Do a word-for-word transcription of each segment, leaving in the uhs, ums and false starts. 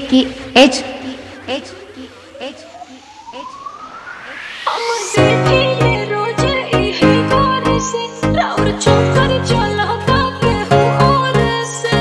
की एच एच की एच एच हम देखिए रोज यही गौर से राउर चौकर चला पाते हो और से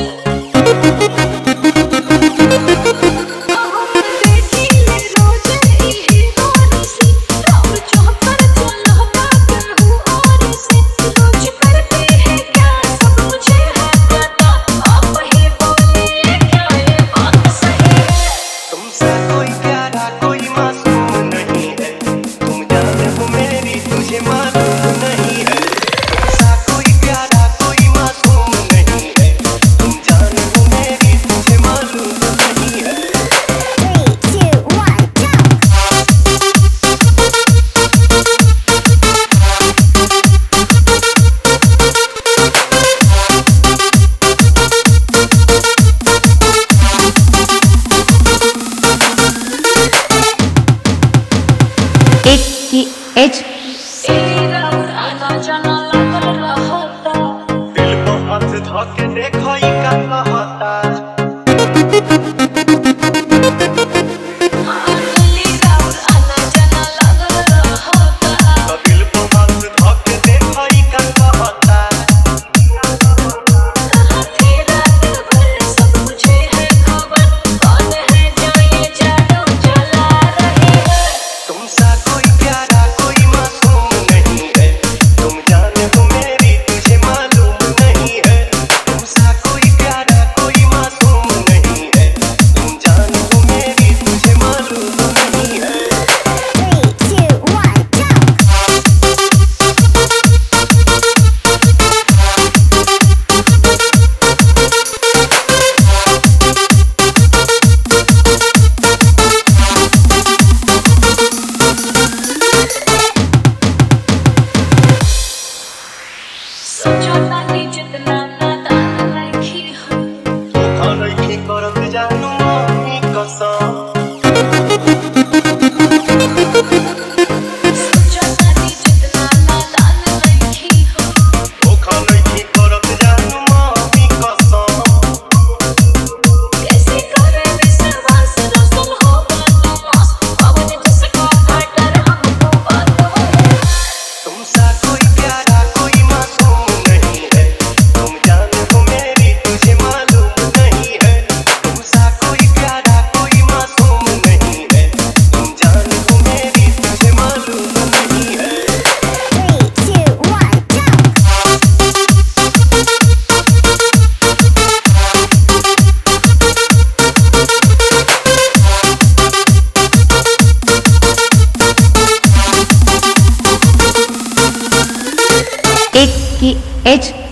हम देखिए रोज यही गौर से राउर चौकर चला पाते हो और से रोज करते हैं क्या सब मुझे है पता आप ही बोलिए क्या ये बात सही है। तुमसा कोई प्यारा कोई मासूम नहीं है, तुम जाने हो मेरी तुझे मालूम नहीं है। तुमसा कोई प्यारा कोई मासूम नहीं है, तुम जाने हो मेरी तुझे मालूम नहीं है। three two one jump एक की एच राउर आना जाना लागल रहता दिल को हाथ धोके देखो ई का कहता। आली राउर आना जाना लागल रहता दिल को हाथ धोके देखो ई का कहता। हाथी रात भर सब मुझे है खबर कौन है जो ये जादू चला रही है। तुमसा कोई प्यारा कोई मासूम नहीं है, तुम जाने हो मेरी तुझे मालूम नहीं है। तुमसा कोई प्यारा कोई मासूम नहीं है, तुम जाने हो मेरी तुझे मालूम नहीं है। three two one jump सोचो तानी जितना नादान लड़की हो धोखा नहीं करत जानू मम्मी कसम। सोचो तानी जितना नादान लड़की हो धोखा नहीं करत जानू मम्मी कसम। कैसे करे विश्वास रसूल हो बदमाश पवन जिसको हटर हमको बात हो। तुमसा कोई प्यारा कोई मासूम नहीं है, तुम जाने हो मेरी तुझे मालूम नहीं है। तुमसा कोई प्यारा कोई मासूम नहीं है, तुम जाने हो मेरी तुझे मालूम नहीं है। three two one jump एक की एच